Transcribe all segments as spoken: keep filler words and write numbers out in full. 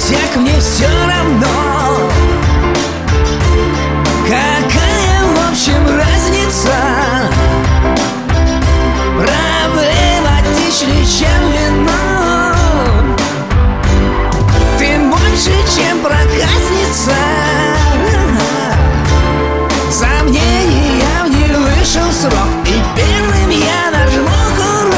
пустяк, мне все равно. Какая, в общем, разница? Проблема дичнее, чем вино. Ты больше, чем проказница. Сомнения в ней вышел срок, и первым я нажму курок.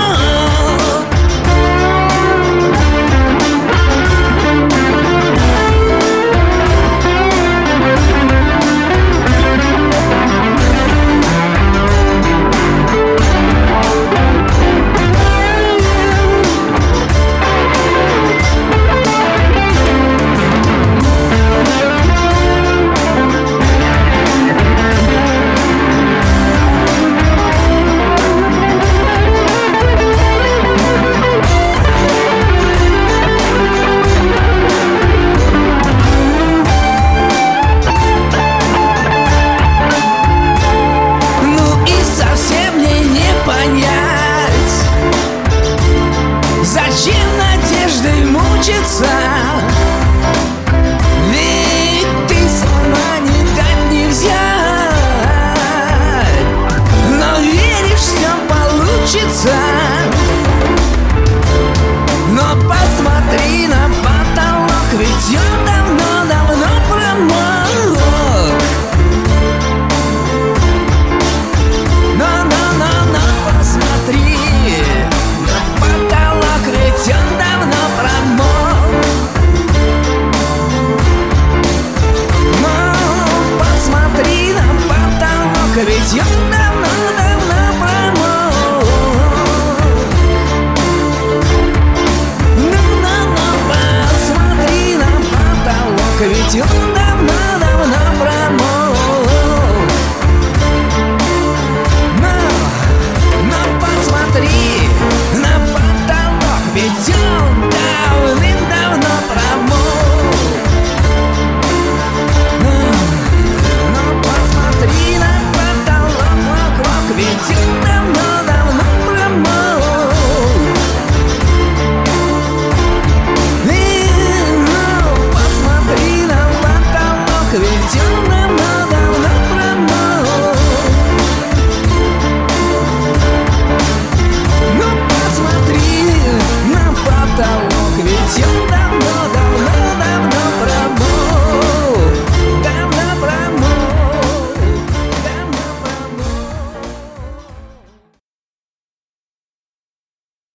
Зачем надеждой мучиться? Ведь ты сама не дать не взять. Но веришь, все получится. Но посмотри на потолок, ведь он давно-давно промок. Но-но-но-но, посмотри на потолок, ведь он давно промок. Но посмотри на потолок, ведь он давно-давно промок. Ну-ну-ну, посмотри на потолок, ведь он давно-давно промок. Посмотри на потолок, ведь он давным-давно промок. Но посмотри на потолок вокруг, ведь он